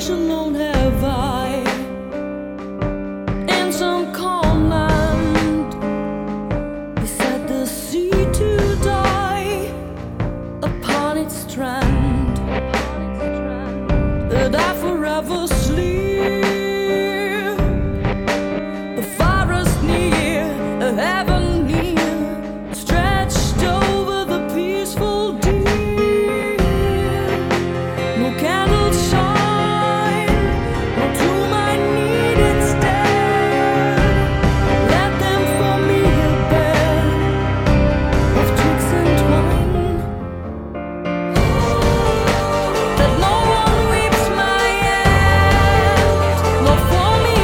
wish alone have I, in some calm land beside the sea to die upon its strand, that I forever sleep. The forest near, a heaven near, stretched over the peaceful deep. No candles shine, no tomb I need instead. Let them for me a bed of twigs and twine, that no one weeps my end, nor for me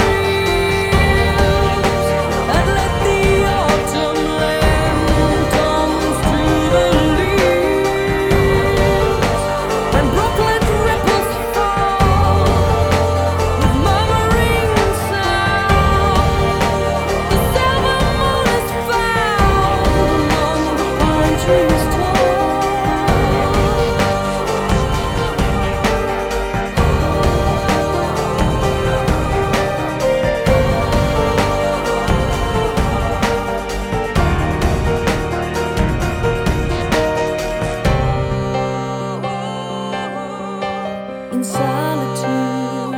grieves. And let the autumn land come through the leaves, when brooklet ripples fall with murmuring sound. The silver moon is found among the pine trees tall. In solitude,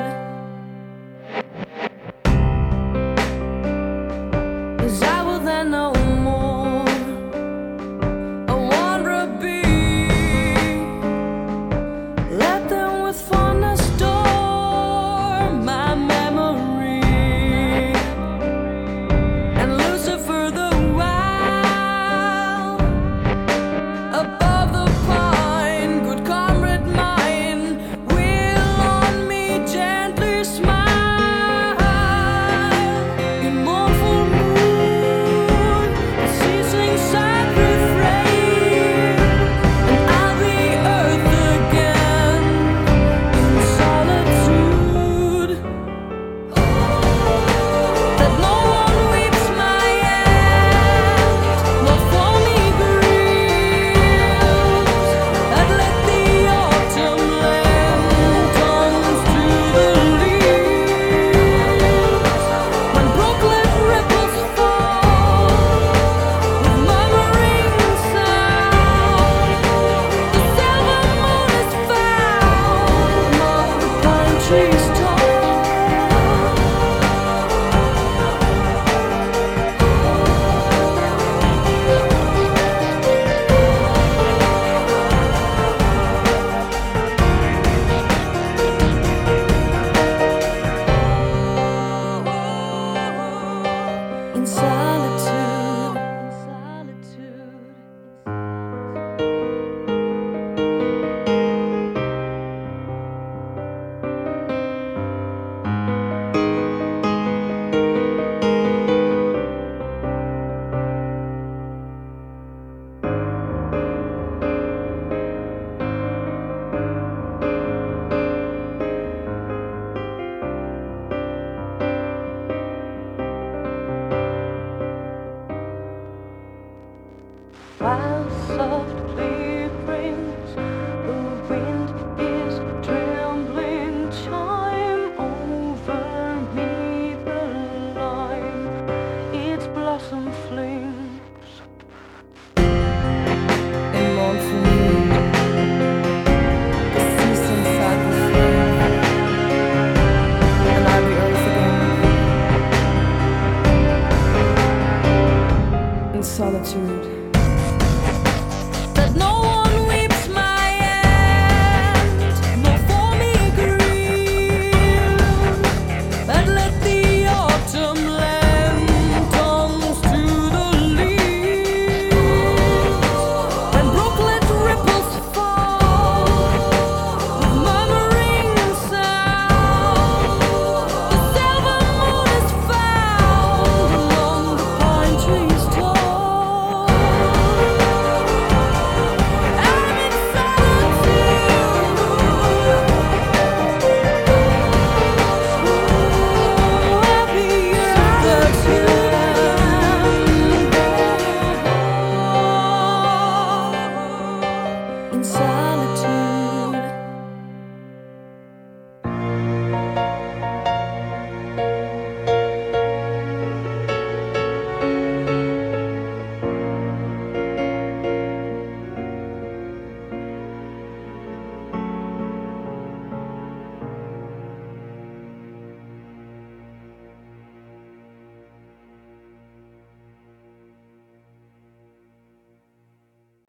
as I will then no more a wanderer be. Let them with fondness store my memory, and Lucifer the while above the pine, good comrade mine, will on me gently smile. In mournful mood, the ceasing sad refrain, and I'll be earth again in solitude. That no one weeps my end, nor for me grieves. And let the autumn land come through the leaves, when brooklet ripples fall with murmuring sound. The silver moon is found among the pine trees